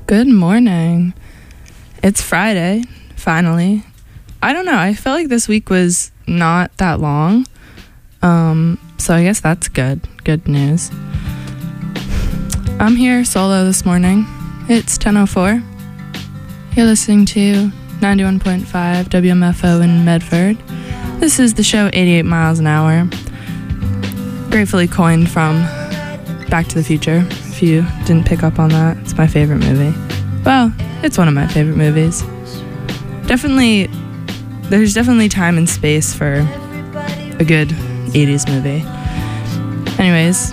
Good morning. It's Friday, finally. I don't know, I felt like this week was not that long. So I guess that's good. Good news. I'm here solo this morning. It's 10:04. You're listening to 91.5 WMFO in Medford. This is the show 88 Miles an Hour. Gratefully coined from Back to the Future. If you didn't pick up on that, it's my favorite movie. Well, it's one of my favorite movies. There's definitely time and space for a good 80s movie. Anyways,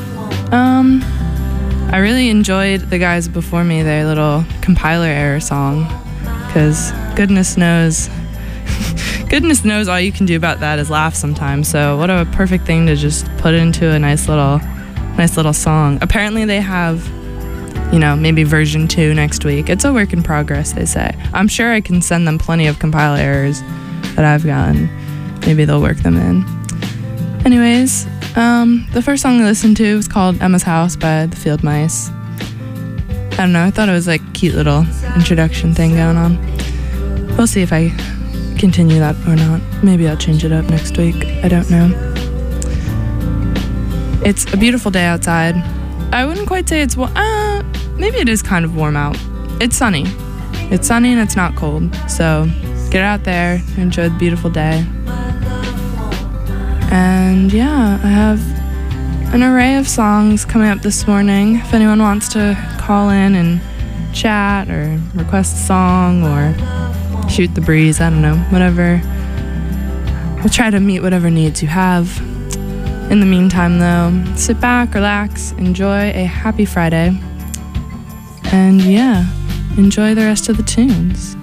I really enjoyed the guys before me, their little compiler error song, because goodness knows all you can do about that is laugh sometimes. So what a perfect thing to just put into a nice little song. Apparently they have, maybe version 2 next week. It's a work in progress, they say. I'm sure I can send them plenty of compile errors that I've gotten. Maybe they'll work them in. Anyways, the first song I listened to was called Emma's House by the Field Mice. I don't know, I thought it was like a cute little introduction thing going on. We'll see if I continue that or not. Maybe I'll change it up next week. I don't know. It's a beautiful day outside. I wouldn't quite say it's maybe it is kind of warm out. It's sunny. It's sunny and it's not cold. So get out there, enjoy the beautiful day. And yeah, I have an array of songs coming up this morning. If anyone wants to call in and chat or request a song or shoot the breeze, I don't know, whatever. We'll try to meet whatever needs you have. In the meantime, though, sit back, relax, enjoy a happy Friday. And yeah, enjoy the rest of the tunes.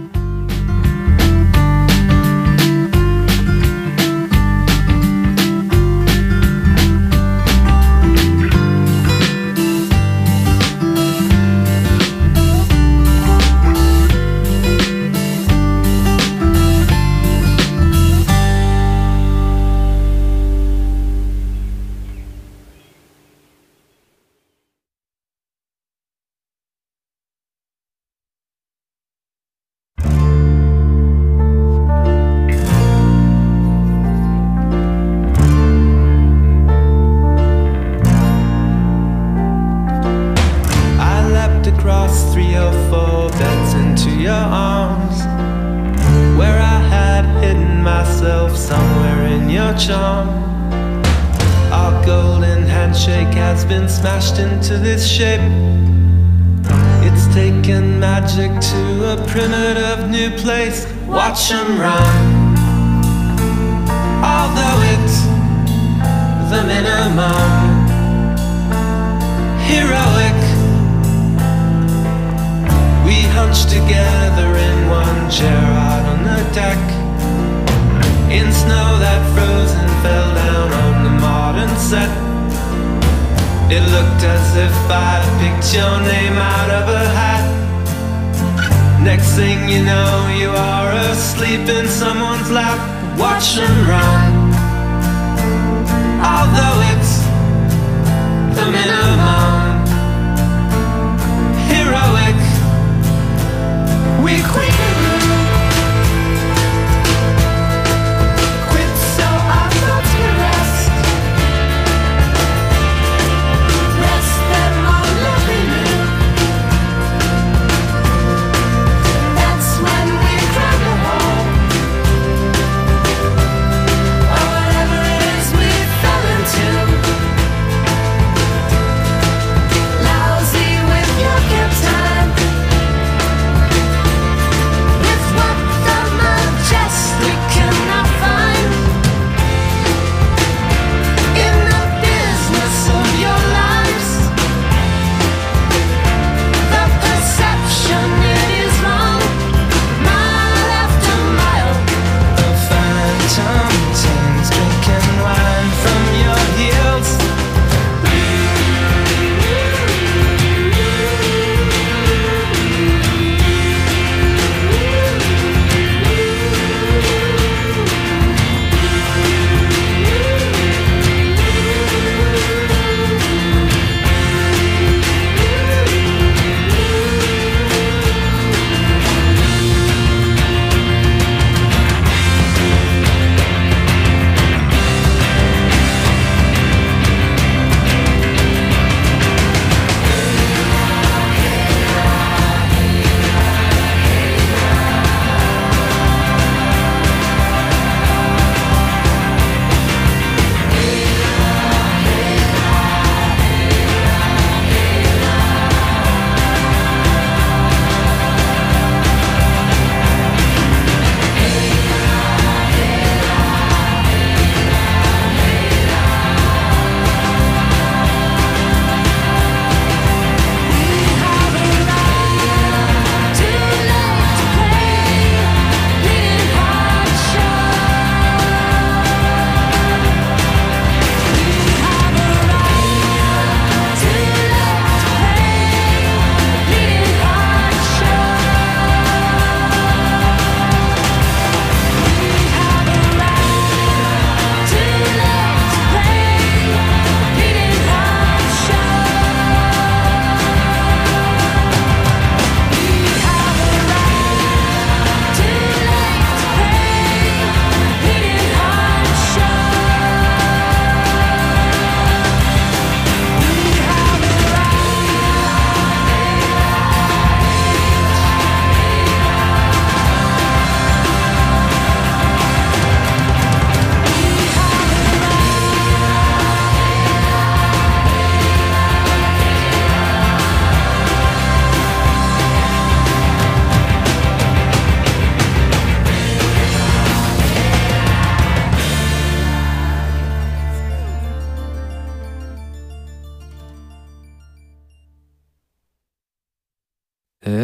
Smashed into this shape. It's taken magic to a primitive new place. Watch them run. Although it's the minimum, heroic. We hunched together in one chair out on the deck, in snow that froze and fell down on the modern set. It looked as if I picked your name out of a hat. Next thing you know, you are asleep in someone's lap. Watch them run. Although it's the minimum, heroic. We quit.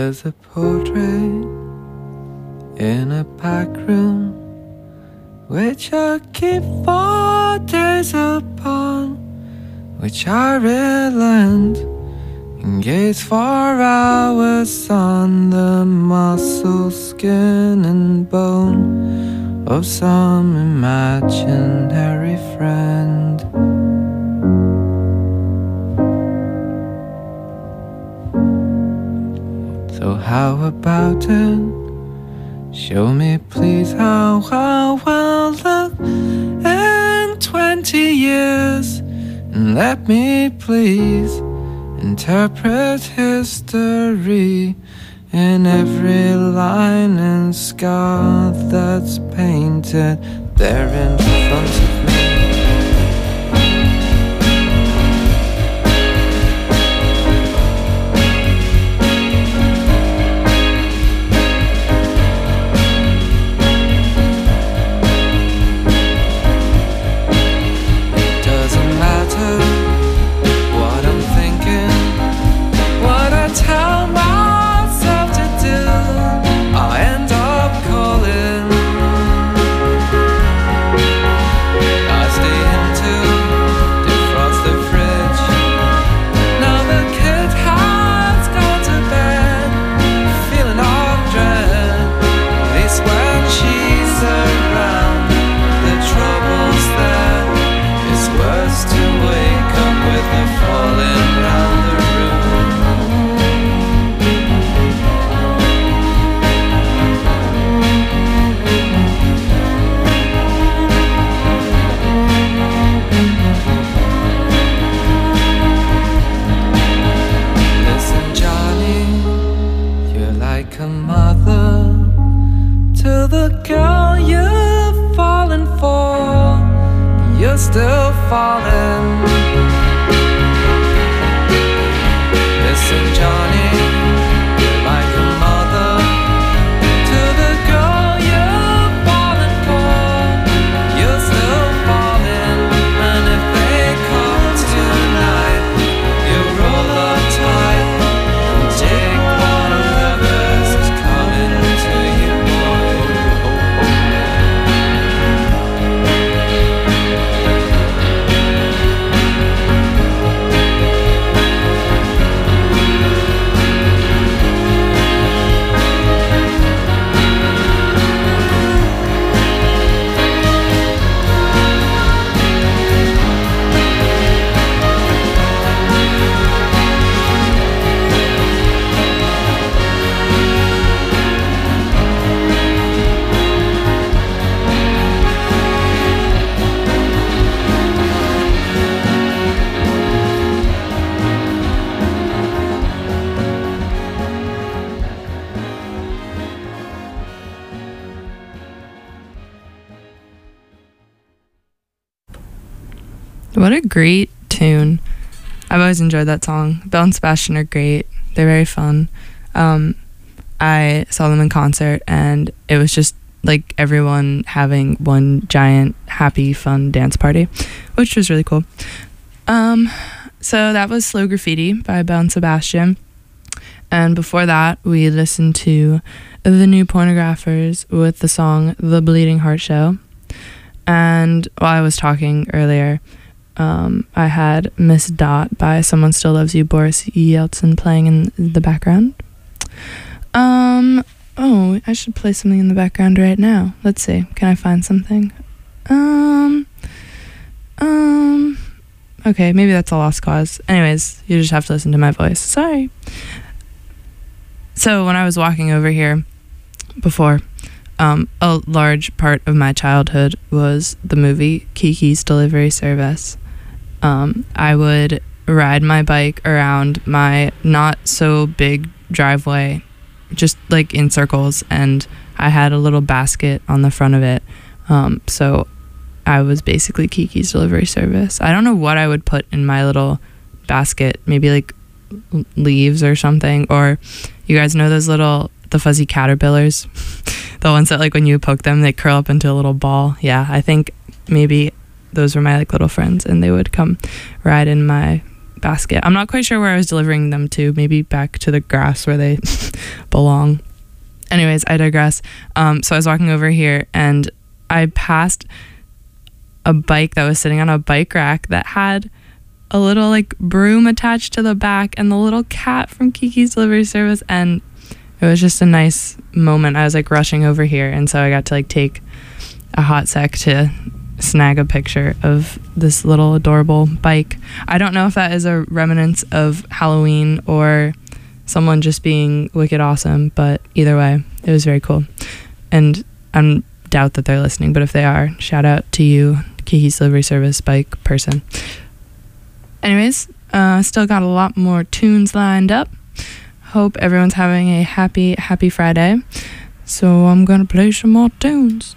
There's a portrait in a back room which I keep 4 days upon, which I relent and gaze for hours on the muscle, skin and bone of some imaginary friend. So how about it? Show me please how I'll look in 20 years, and let me please interpret history in every line and scar that's painted there in front of me. Still falling. Listen, Johnny, you're like a mother to the girl you're falling for. You're still falling, and if they come tonight, you roll up tight and take one of whoever's coming to you, boy. What a great tune. I've always enjoyed that song. Belle and Sebastian are great. They're very fun. I saw them in concert, and it was just like everyone having one giant, happy, fun dance party, which was really cool. So that was Slow Graffiti by Belle and Sebastian. And before that, we listened to the New Pornographers with the song The Bleeding Heart Show. And while I was talking earlier, I had Miss Dot by Someone Still Loves You, Boris Yeltsin, playing in the background. Oh, I should play something in the background right now. Let's see. Can I find something? Okay, maybe that's a lost cause. Anyways, you just have to listen to my voice. Sorry. So when I was walking over here before, a large part of my childhood was the movie Kiki's Delivery Service. I would ride my bike around my not so big driveway, just like in circles, and I had a little basket on the front of it. So I was basically Kiki's Delivery Service. I don't know what I would put in my little basket, maybe like leaves or something, or you guys know those the fuzzy caterpillars, the ones that like when you poke them they curl up into a little ball. I think maybe those were my like little friends, and they would come ride in my basket. I'm not quite sure where I was delivering them to. Maybe back to the grass where they belong. Anyways, I digress. So I was walking over here and I passed a bike that was sitting on a bike rack that had a little like broom attached to the back and the little cat from Kiki's Delivery Service, and it was just a nice moment. I was like rushing over here, and so I got to like take a hot sec to snag a picture of this little adorable bike. I don't know if that is a remnants of Halloween or someone just being wicked awesome, but either way, it was very cool. And I doubt that they're listening, but if they are, shout out to you, Kiki's Delivery Service bike person. Anyways, still got a lot more tunes lined up. Hope everyone's having a happy Friday. So I'm gonna play some more tunes.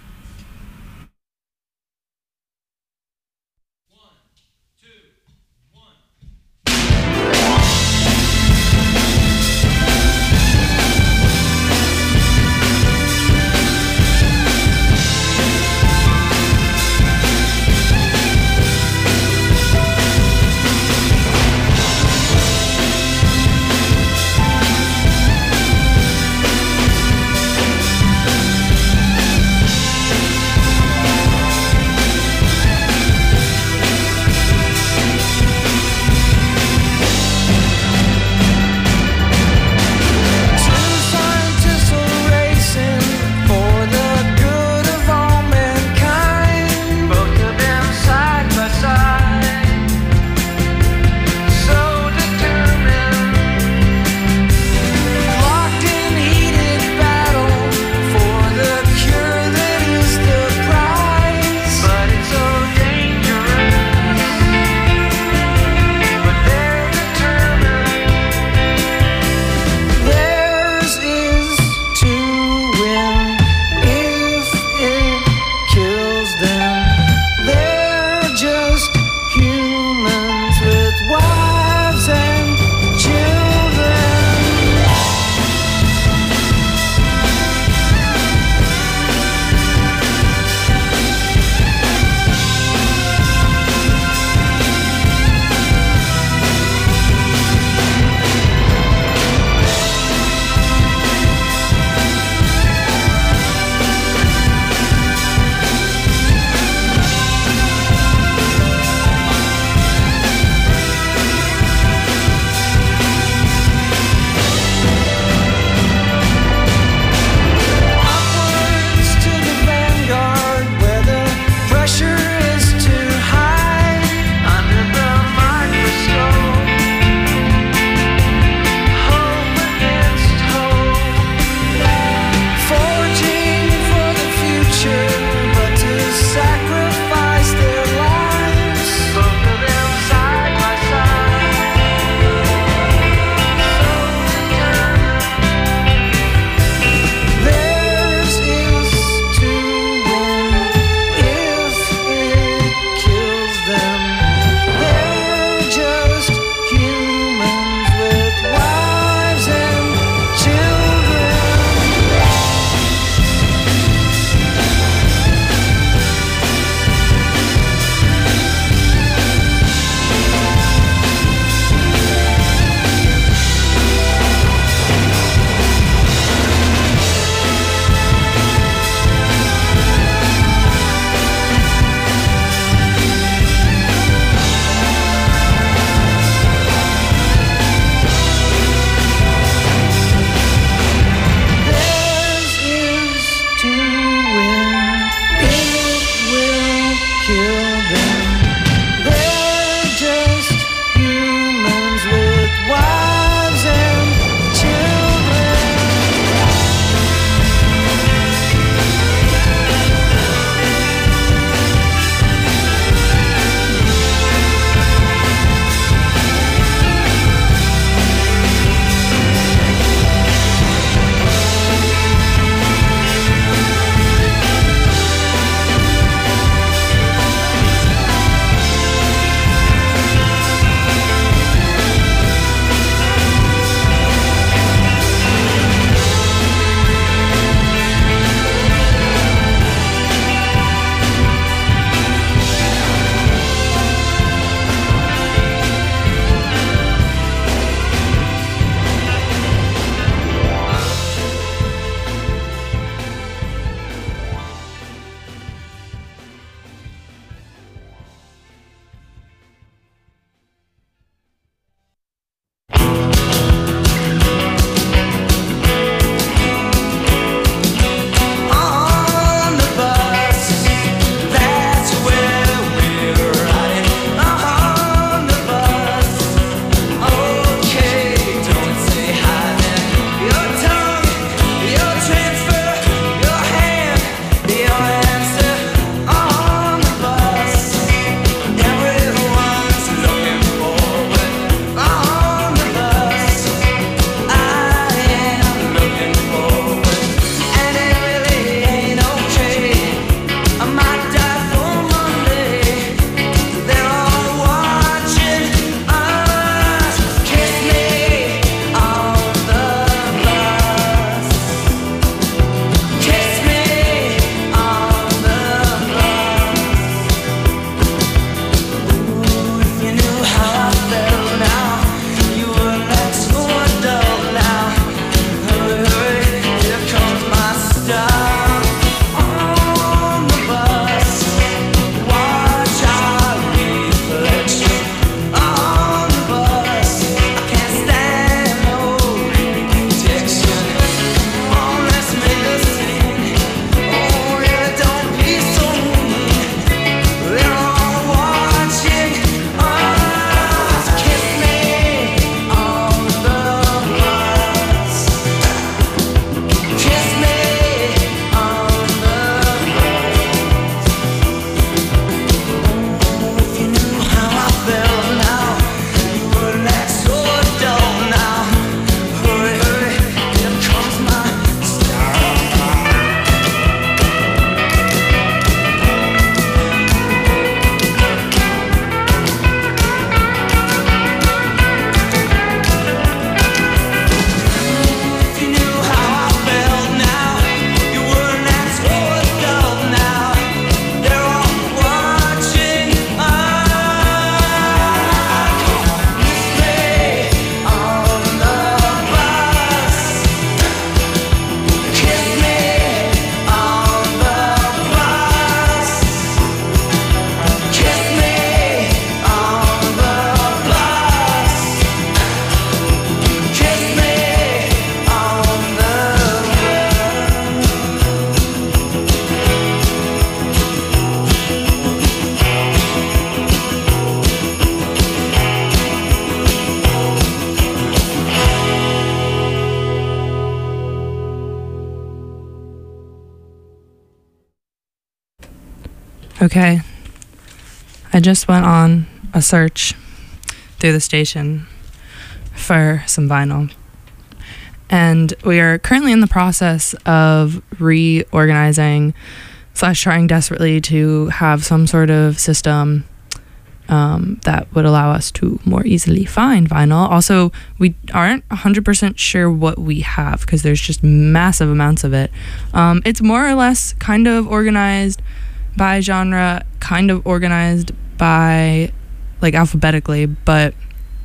Okay, I just went on a search through the station for some vinyl. And we are currently in the process of reorganizing / trying desperately to have some sort of system that would allow us to more easily find vinyl. Also, we aren't 100% sure what we have because there's just massive amounts of it. It's more or less kind of organized by genre, kind of organized by like alphabetically, but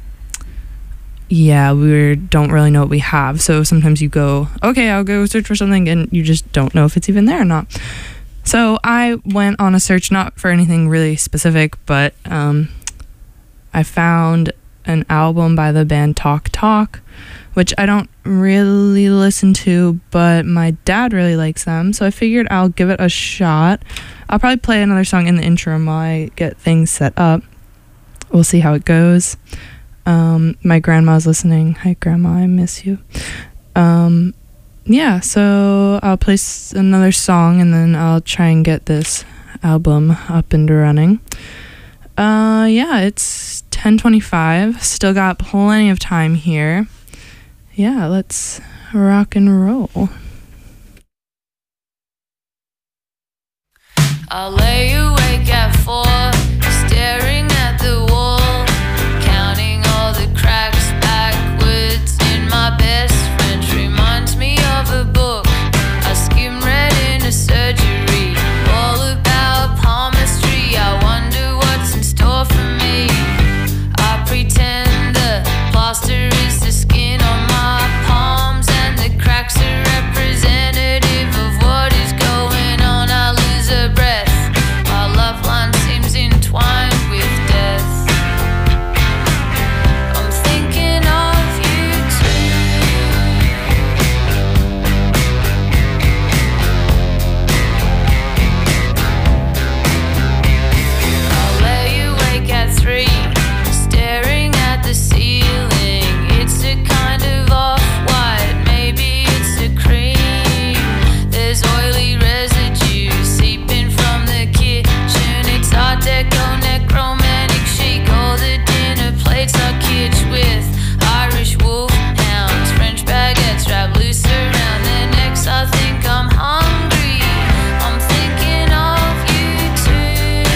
yeah, we don't really know what we have. So sometimes you go, okay, I'll go search for something, and you just don't know if it's even there or not. So I went on a search, not for anything really specific, but I found an album by the band Talk Talk, which I don't really listen to, but my dad really likes them, so I figured I'll give it a shot. I'll probably play another song in the interim while I get things set up. We'll see how it goes. My grandma's listening. Hi, Grandma, I miss you. Yeah, so I'll play another song and then I'll try and get this album up and running. Yeah, it's 10:25. Still got plenty of time here. Yeah, let's rock and roll. I'll lay awake at 4, staring at the wall, counting all the cracks backwards in my best French. Reminds me of a book I skimmed read in a surgery, all about palmistry. I wonder what's in store for me. I pretend the plaster is the skin on my palms and the cracks are representative of what is going on. I lose a breath. Our love line seems entwined with death. I'm thinking of you too. I'll lay awake at 3, staring at the ceiling. It's a kind of off-white, maybe it's a cream. There's oily residue seeping from the kitchen. It's Art Deco, necromantic chic. All the dinner plates are kitsch with Irish wolfhounds, French baguettes wrapped loose around their necks. I think I'm hungry. I'm thinking of you too.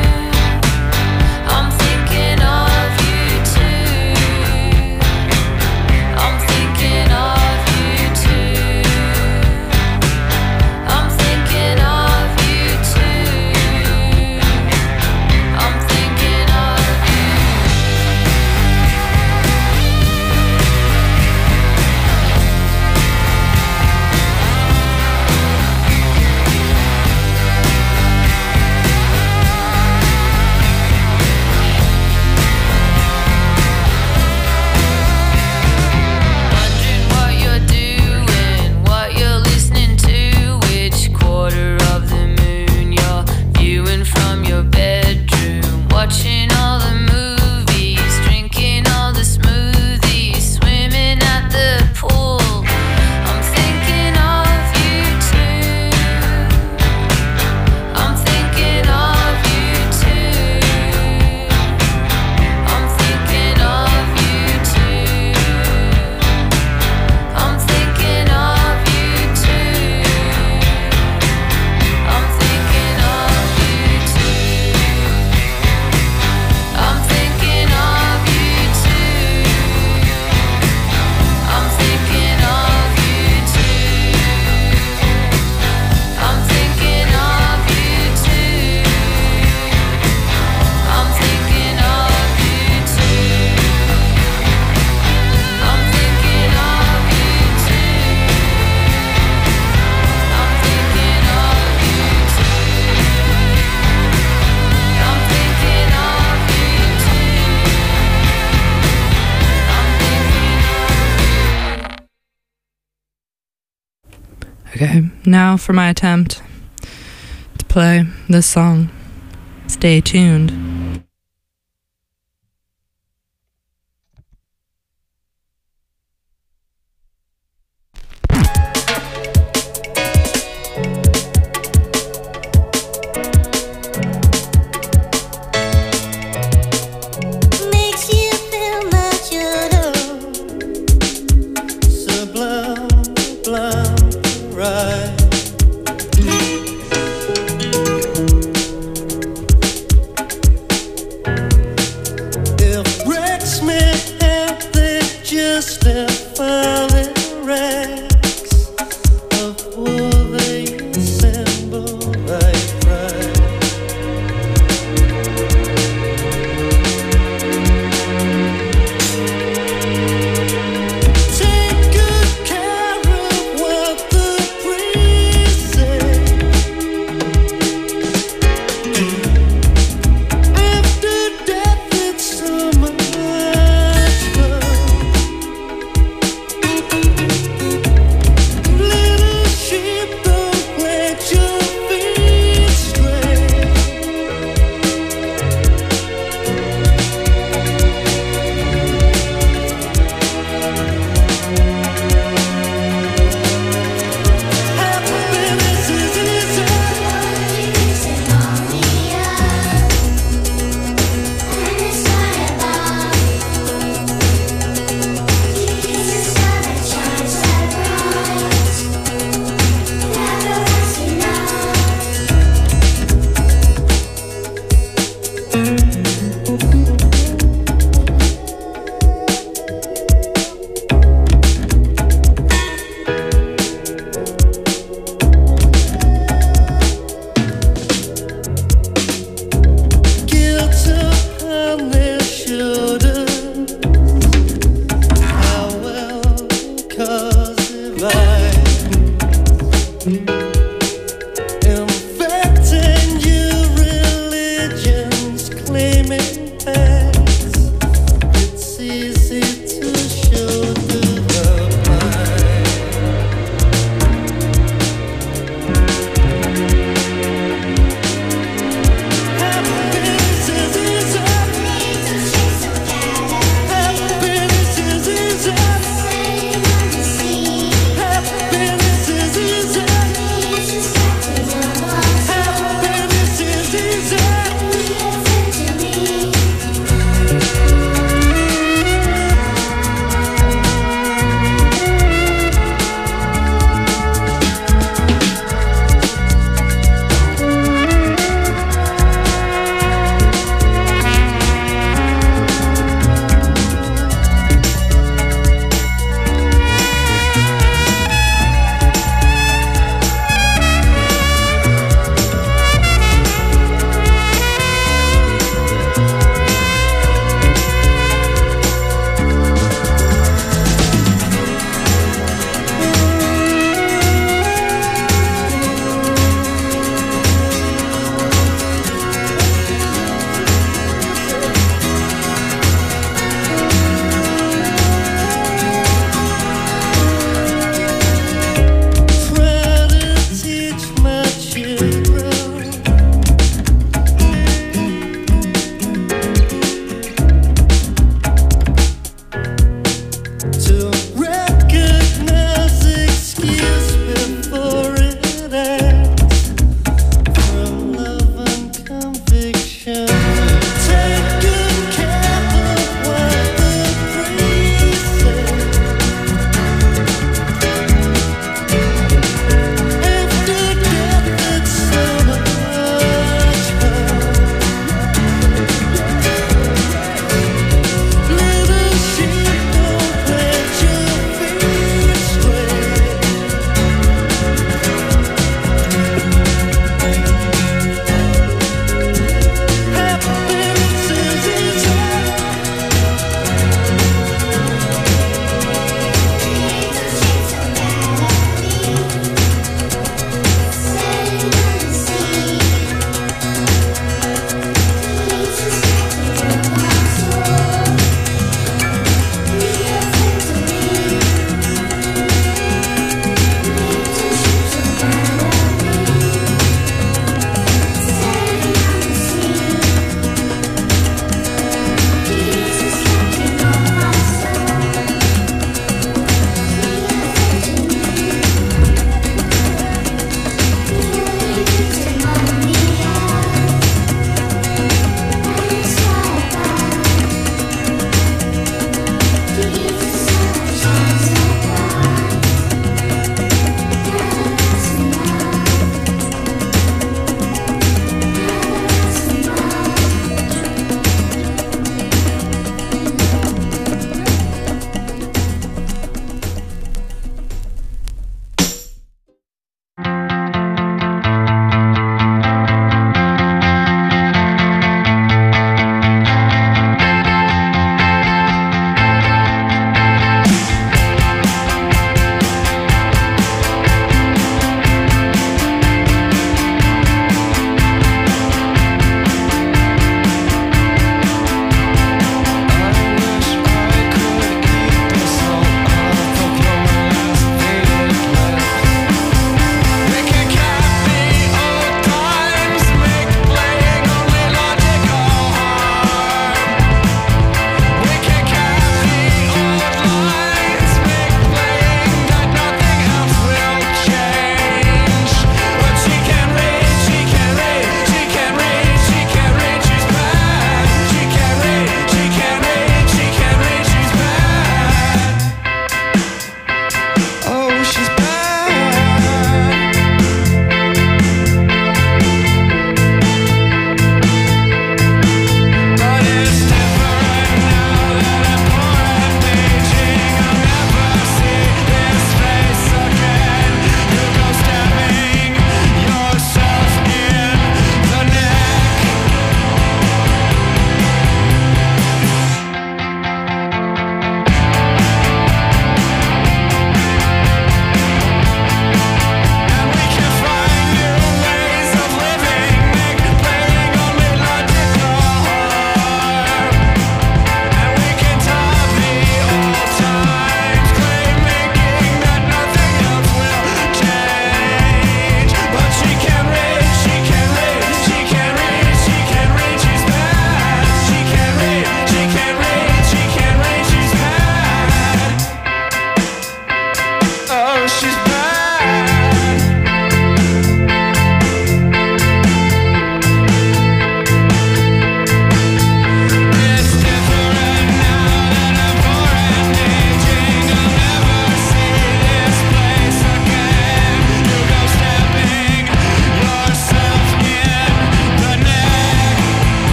I'm thinking of you too. I'm thinking of you too. I'm thinking of you too. I'm thinking of you. Wondering what you're doing, what you're listening to, which quarter of the moon you're viewing from your bedroom, watching all the movies, drinking all the smoothies, swimming at the pool. I'm thinking of you too. I'm thinking of you too. I'm thinking of you too. I'm thinking of you too. I'm thinking of you too. I'm thinking of you too. I'm thinking of you too. I'm thinking of you too. I'm thinking of you too. I'm thinking of you too. I'm thinking of you too. I'm thinking of you too. Okay, now for my attempt to play this song. Stay tuned. Infecting your religion's clear.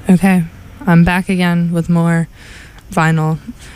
Okay, I'm back again with more vinyl.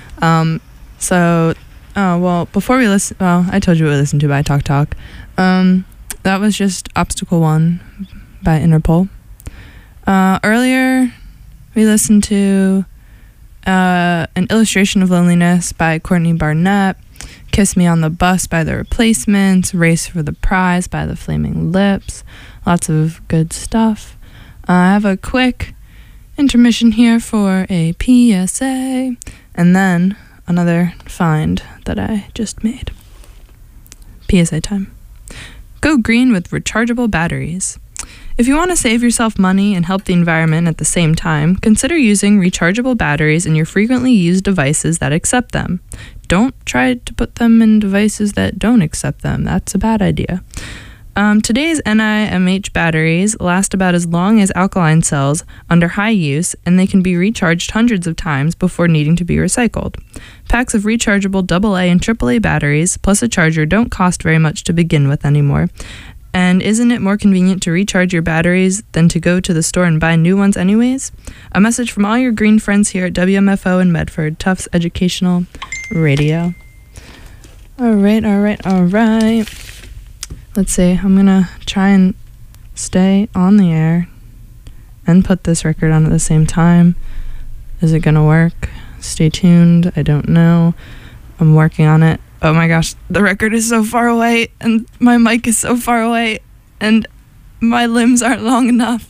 Before we listen, I told you what we listened to by Talk Talk. That was just Obstacle 1 by Interpol. Earlier, we listened to An Illustration of Loneliness by Courtney Barnett, Kiss Me on the Bus by The Replacements, Race for the Prize by The Flaming Lips. Lots of good stuff. I have a quick intermission here for a PSA, and then another find that I just made. PSA time. Go green with rechargeable batteries. If you want to save yourself money and help the environment at the same time, consider using rechargeable batteries in your frequently used devices that accept them. Don't try to put them in devices that don't accept them. That's a bad idea. Today's NiMH batteries last about as long as alkaline cells under high use, and they can be recharged hundreds of times before needing to be recycled. Packs of rechargeable AA and AAA batteries plus a charger don't cost very much to begin with anymore. And isn't it more convenient to recharge your batteries than to go to the store and buy new ones anyways? A message from all your green friends here at WMFO in Medford, Tufts Educational Radio. All right. Let's see, I'm gonna try and stay on the air and put this record on at the same time. Is it gonna work? Stay tuned, I don't know. I'm working on it. Oh my gosh, the record is so far away, and my mic is so far away, and my limbs aren't long enough.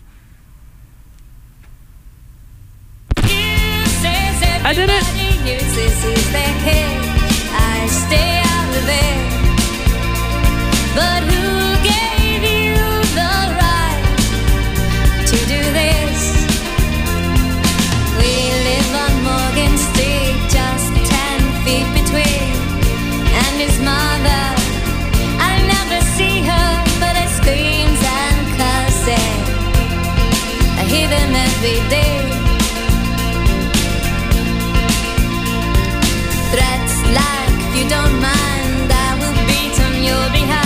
I did it! I stay out of it. But who gave you the right to do this? We live on Morgan Street, just 10 feet between, and his mother, I never see her, but I screams and curses. I hear them every day. Threats like, you don't mind, I will beat on your behalf.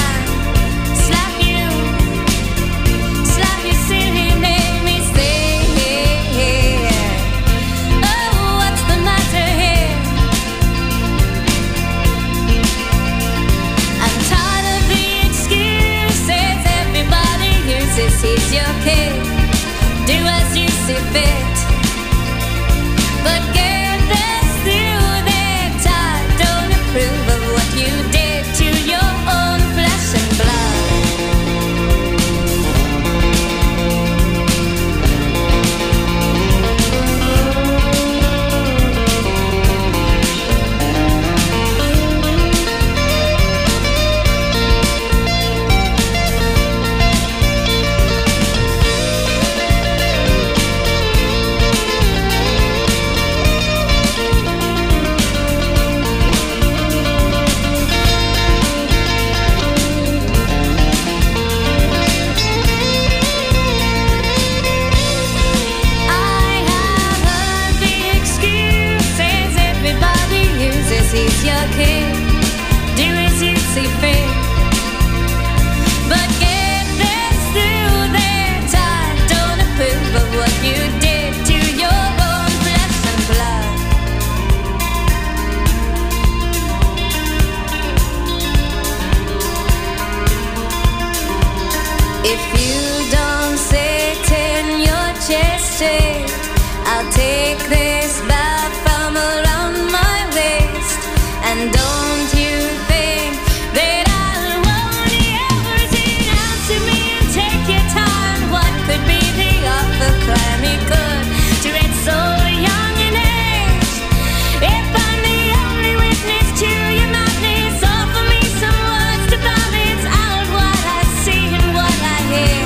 He's your kid, do as you see fit. But get this through their time, don't approve of what you did to your own flesh and he's your kid, do as you see fit. But get this through their time, don't approve of what you did to your own flesh and blood. If you don't sit in your chest straight, I'll take this back from around my waist. And don't you think that I won't ever sit down to me and take your time? What could be the offer? Cry me good to it so young in age. If I'm the only witness to your madness, offer me some words to balance out what I see and what I hear.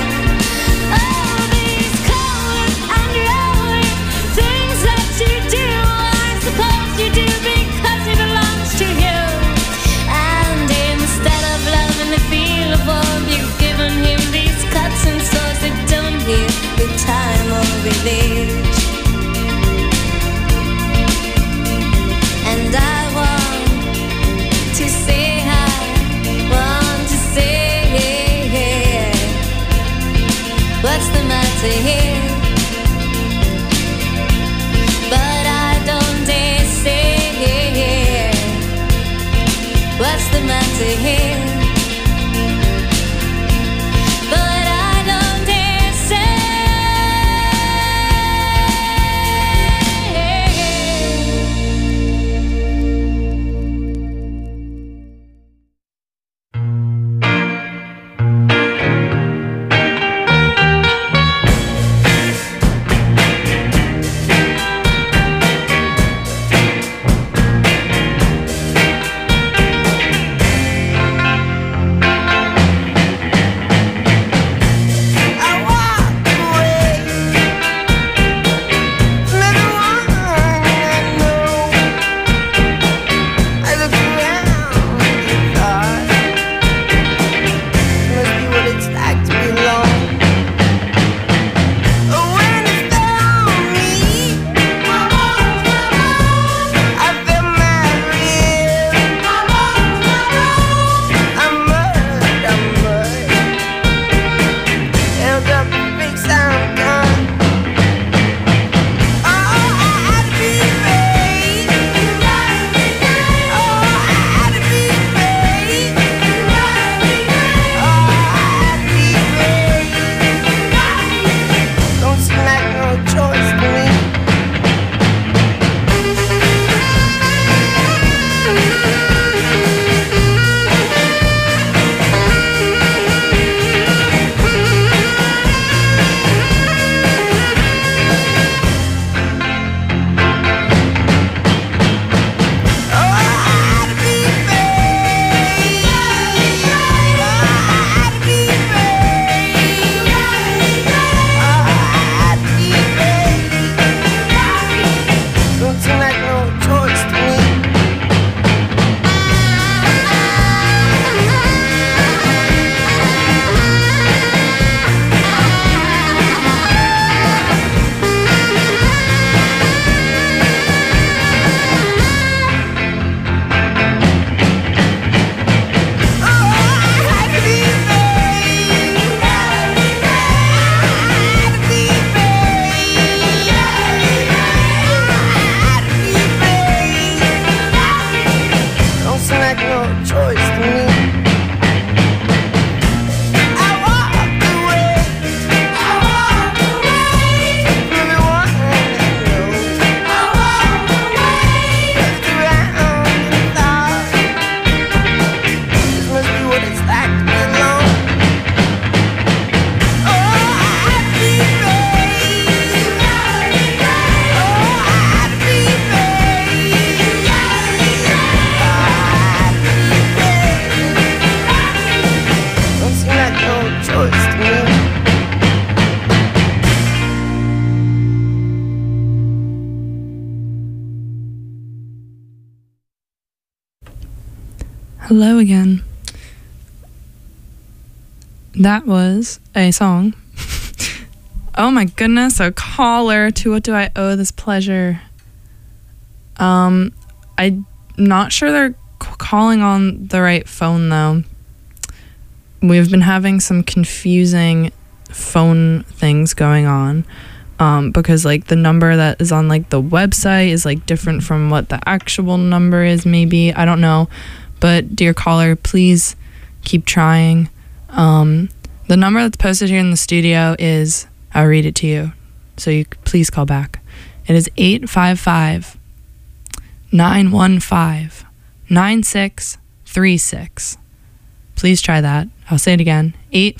Hello again. That was a song. Oh my goodness, a caller. To what do I owe this pleasure? I'm not sure they're calling on the right phone though. We've been having some confusing phone things going on. Because like the number that is on like the website is like different from what the actual number is, maybe. I don't know. But dear caller, please keep trying. The number that's posted here in the studio is, I'll read it to you, so you please call back. It is 855-915-9636. Please try that. I'll say it again.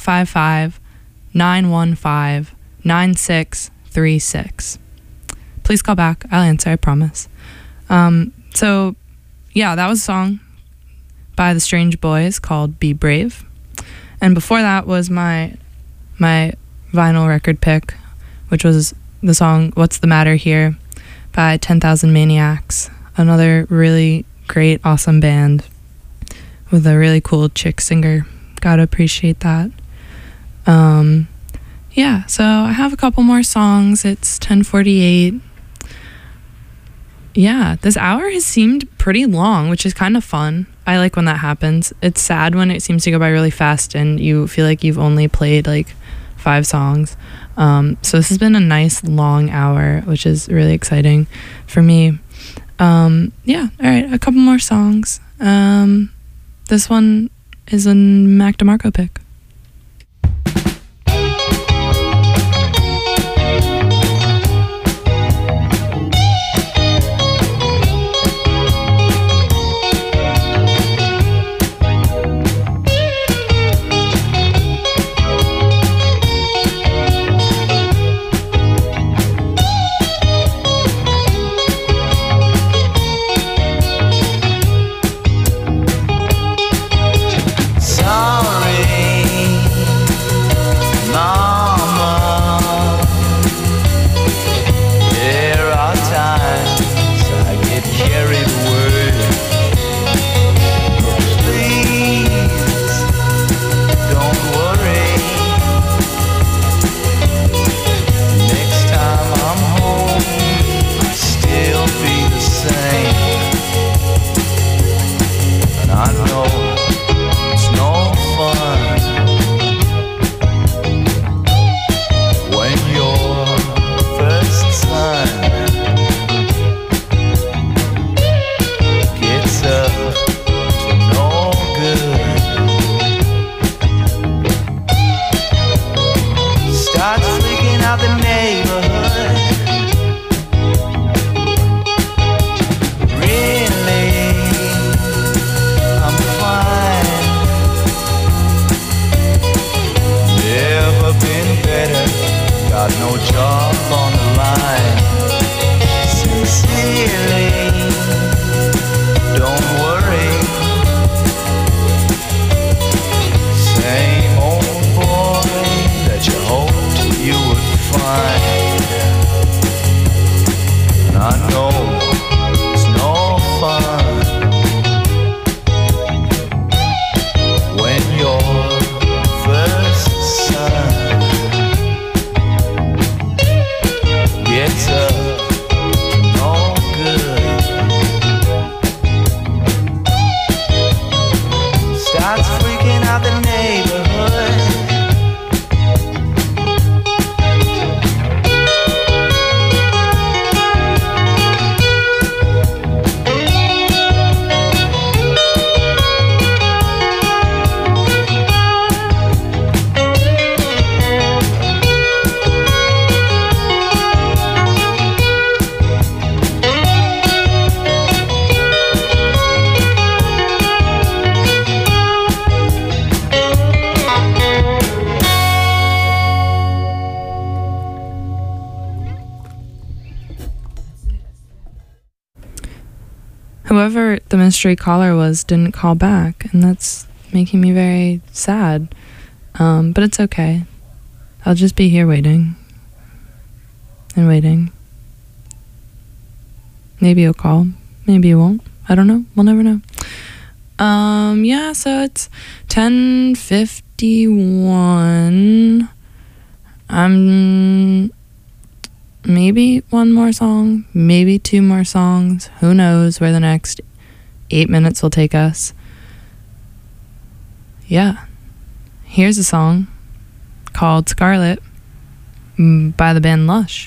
855-915-9636. Please call back. I'll answer, I promise. So yeah, that was a song by the Strange Boys called Be Brave. And before that was my vinyl record pick, which was the song What's the Matter Here by 10,000 Maniacs. Another really great, awesome band with a really cool chick singer. Gotta appreciate that. Yeah, so I have a couple more songs. It's 10:48. Yeah, this hour has seemed pretty long, which is kind of fun. I like when that happens. It's sad when it seems to go by really fast and you feel like you've only played like 5 songs. So this has been a nice long hour, which is really exciting for me. Yeah, all right, a couple more songs. This one is a Mac DeMarco pick. Whoever the mystery caller was didn't call back, and that's making me very sad. But it's okay. I'll just be here waiting. And waiting. Maybe you'll call. Maybe you won't. I don't know. We'll never know. Yeah, so it's 10:51. Maybe one more song, maybe two more songs. Who knows where the next 8 minutes will take us. Yeah. Here's a song called Scarlet by the band Lush.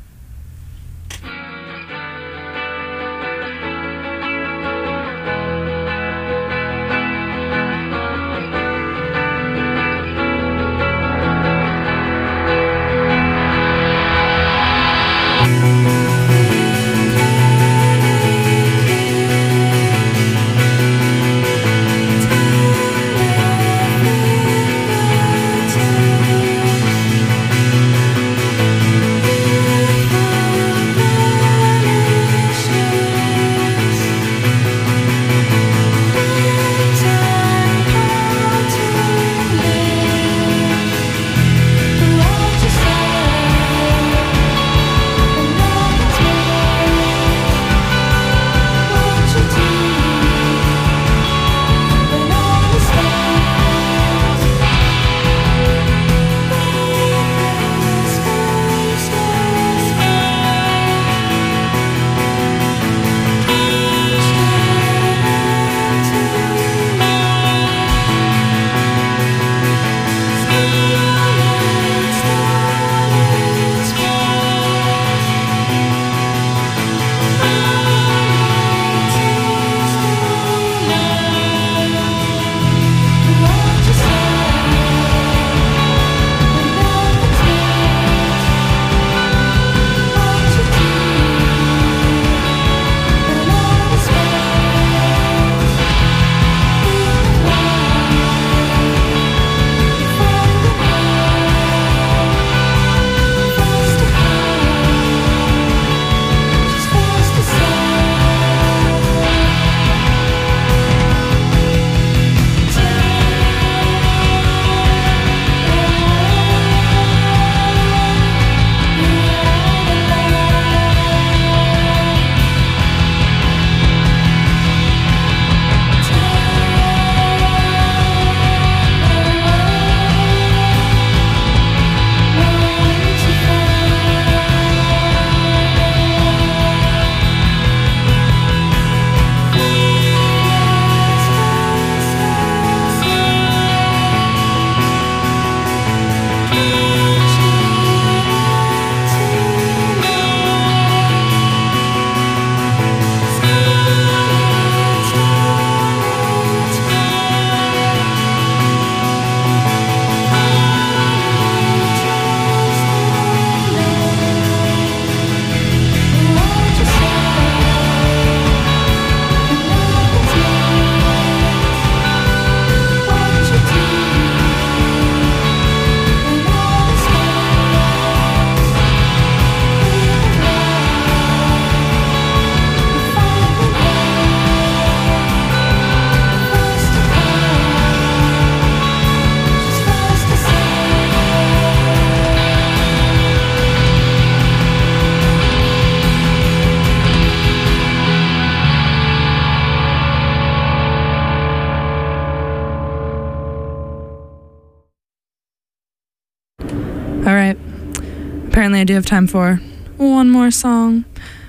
All right. Apparently I do have time for one more song.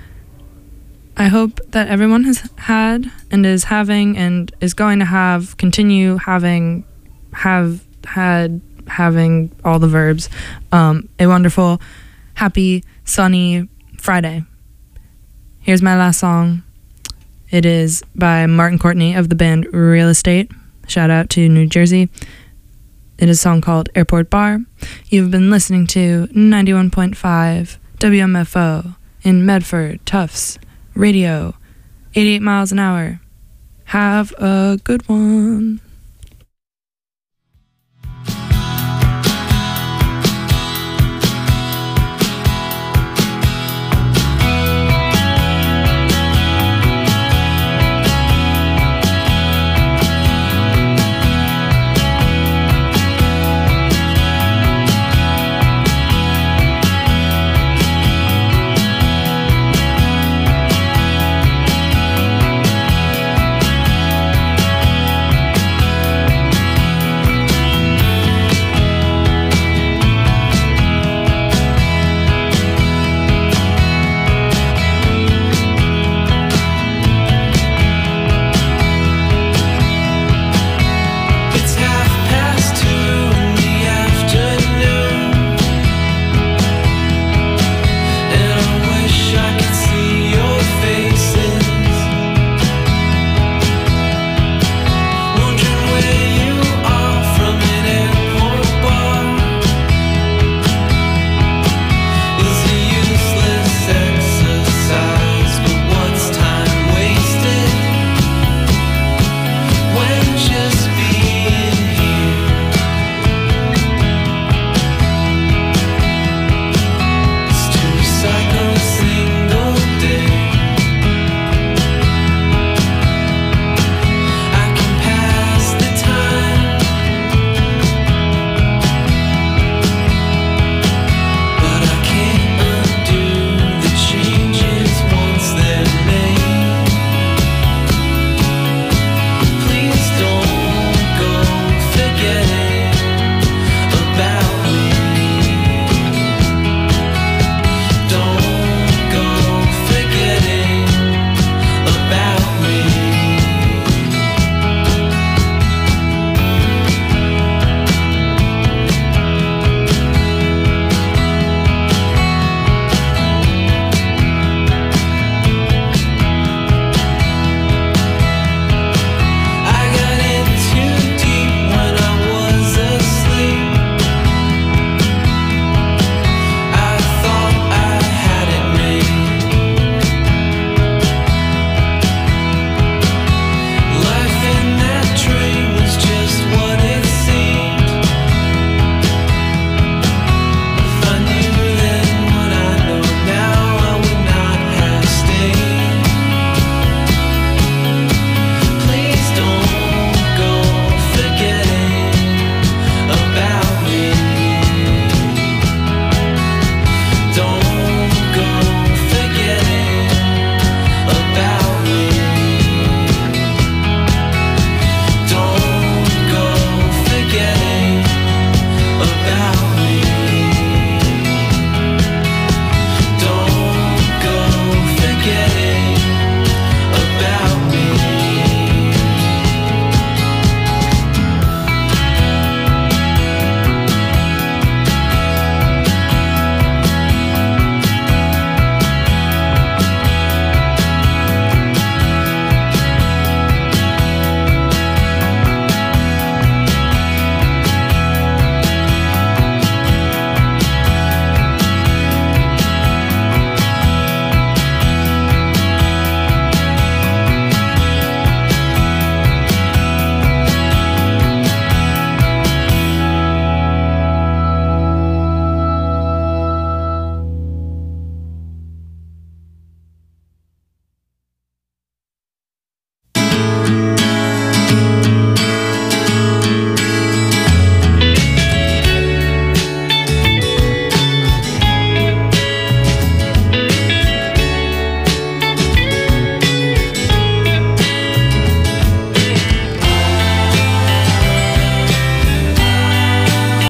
I hope that everyone has had and is having and is going to have, continue having, have had, having all the verbs, a wonderful, happy, sunny Friday. Here's my last song. It is by Martin Courtney of the band Real Estate. Shout out to New Jersey. It is a song called Airport Bar. You've been listening to 91.5 WMFO in Medford, Tufts Radio, 88 miles an hour. Have a good one.